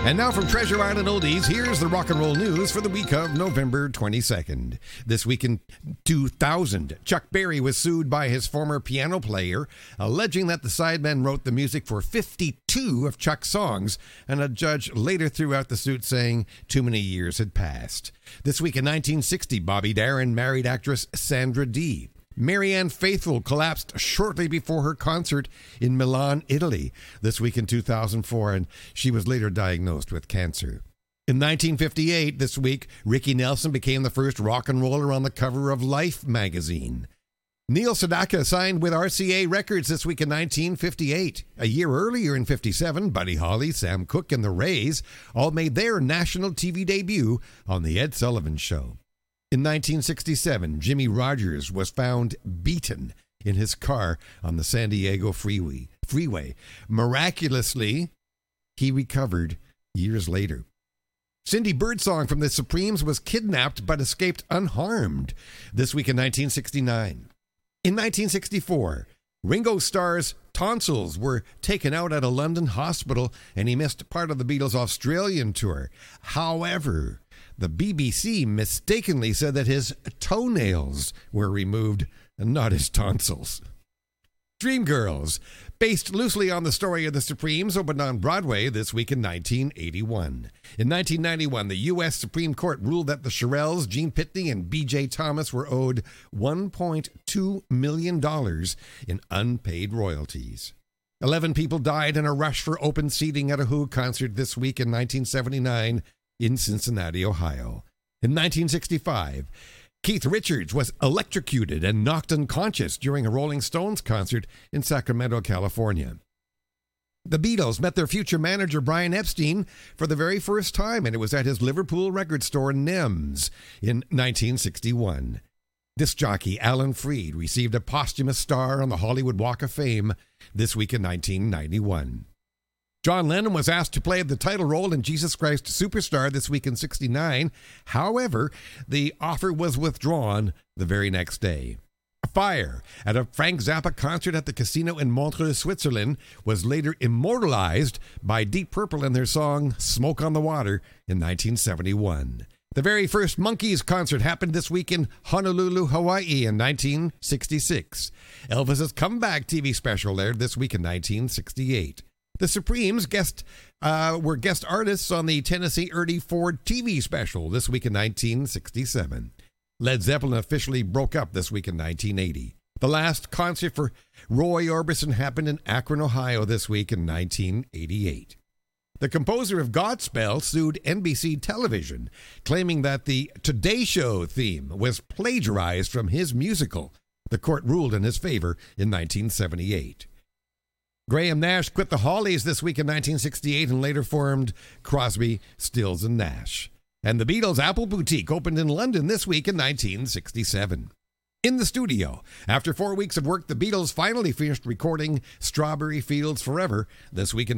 And now from Treasure Island Oldies, here's the rock and roll news for the week of November 22nd. This week in 2000, Chuck Berry was sued by his former piano player, alleging that the sideman wrote the music for 52 of Chuck's songs, and a judge later threw out the suit saying too many years had passed. This week in 1960, Bobby Darin married actress Sandra Dee. Marianne Faithfull collapsed shortly before her concert in Milan, Italy, this week in 2004, and she was later diagnosed with cancer. In 1958, this week, Ricky Nelson became the first rock and roller on the cover of Life magazine. Neil Sedaka signed with RCA Records this week in 1958. A year earlier in 57, Buddy Holly, Sam Cooke, and the Rays all made their national TV debut on The Ed Sullivan Show. In 1967, Jimmy Rogers was found beaten in his car on the San Diego freeway. Miraculously, he recovered years later. Cindy Birdsong from the Supremes was kidnapped but escaped unharmed this week in 1969. In 1964, Ringo Starr's tonsils were taken out at a London hospital and he missed part of the Beatles' Australian tour. However, the BBC mistakenly said that his toenails were removed and not his tonsils. Dreamgirls, based loosely on the story of the Supremes, opened on Broadway this week in 1981. In 1991, the U.S. Supreme Court ruled that the Shirelles, Gene Pitney, and B.J. Thomas were owed $1.2 million in unpaid royalties. 11 people died in a rush for open seating at a Who concert this week in 1979 in Cincinnati, Ohio. In 1965, Keith Richards was electrocuted and knocked unconscious during a Rolling Stones concert in Sacramento, California. The Beatles met their future manager Brian Epstein for the very first time, and it was at his Liverpool record store Nems in 1961. Disc jockey Alan Freed received a posthumous star on the Hollywood Walk of Fame this week in 1991. John Lennon was asked to play the title role in Jesus Christ Superstar this week in 1969. However, the offer was withdrawn the very next day. A fire at a Frank Zappa concert at the casino in Montreux, Switzerland, was later immortalized by Deep Purple in their song Smoke on the Water in 1971. The very first Monkees concert happened this week in Honolulu, Hawaii in 1966. Elvis's comeback TV special aired this week in 1968. The Supremes were guest artists on the Tennessee Ernie Ford TV special this week in 1967. Led Zeppelin officially broke up this week in 1980. The last concert for Roy Orbison happened in Akron, Ohio this week in 1988. The composer of Godspell sued NBC Television, claiming that the Today Show theme was plagiarized from his musical. The court ruled in his favor in 1978. Graham Nash quit the Hollies this week in 1968 and later formed Crosby, Stills and Nash. And the Beatles' Apple Boutique opened in London this week in 1967. In the studio, after 4 weeks of work, the Beatles finally finished recording Strawberry Fields Forever this week in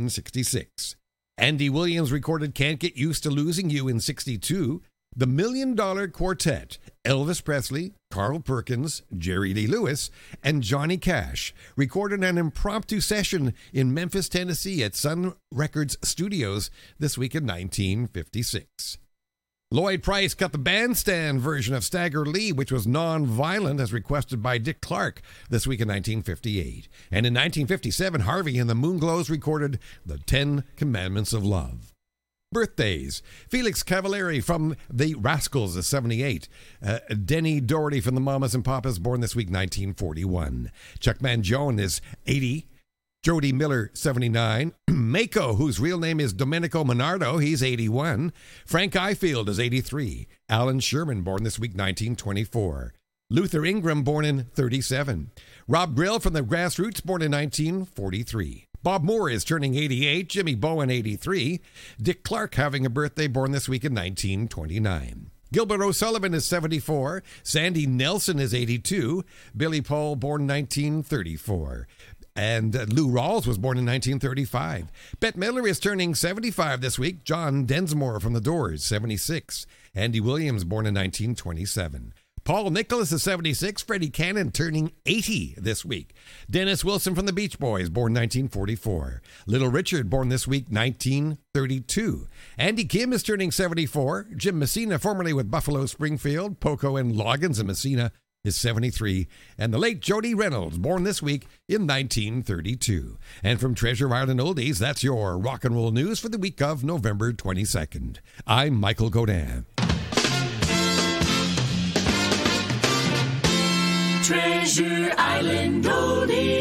1966. Andy Williams recorded Can't Get Used to Losing You in 1962. The $1 Million Quartet, Elvis Presley, Carl Perkins, Jerry Lee Lewis, and Johnny Cash recorded an impromptu session in Memphis, Tennessee at Sun Records Studios this week in 1956. Lloyd Price cut the bandstand version of Stagger Lee, which was non-violent as requested by Dick Clark this week in 1958. And in 1957, Harvey and the Moonglows recorded The 10 Commandments of Love. Birthdays. Felix Cavallari from the Rascals is 78. Denny Doherty from the Mamas and Papas, born this week, 1941. Chuck Mangione is 80. Jody Miller, 79. Mako, whose real name is Domenico Monardo, he's 81. Frank Ifield is 83. Alan Sherman, born this week, 1924. Luther Ingram, born in 37. Rob Brill from the Grassroots, born in 1943. Bob Moore is turning 88, Jimmy Bowen 83, Dick Clark having a birthday, born this week in 1929. Gilbert O'Sullivan is 74, Sandy Nelson is 82, Billy Paul born 1934, and Lou Rawls was born in 1935. Bette Midler is turning 75 this week, John Densmore from The Doors, 76, Andy Williams born in 1927. Paul Nicholas is 76. Freddie Cannon turning 80 this week. Dennis Wilson from the Beach Boys, born 1944. Little Richard, born this week, 1932. Andy Kim is turning 74. Jim Messina, formerly with Buffalo Springfield, Poco and Loggins and Messina, is 73. And the late Jody Reynolds, born this week in 1932. And from Treasure Island Oldies, that's your rock and roll news for the week of November 22nd. I'm Michael Godin. Treasure Island Oldies.